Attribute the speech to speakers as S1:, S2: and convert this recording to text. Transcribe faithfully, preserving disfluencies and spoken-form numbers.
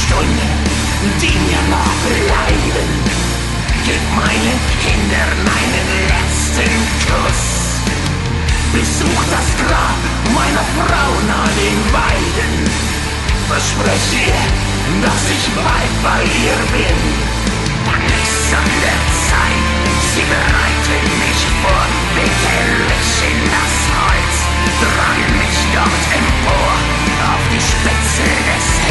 S1: Stunde, die mir noch bleiben. Gib meinen Kindern einen letzten Kuss. Besuch das Grab meiner Frau nahe den Weiden. Verspreche ihr, dass ich bald bei ihr bin. Dann ist an der Zeit, sie bereiten mich vor. Bitte in das Holz, tragen mich dort empor auf die Spitze des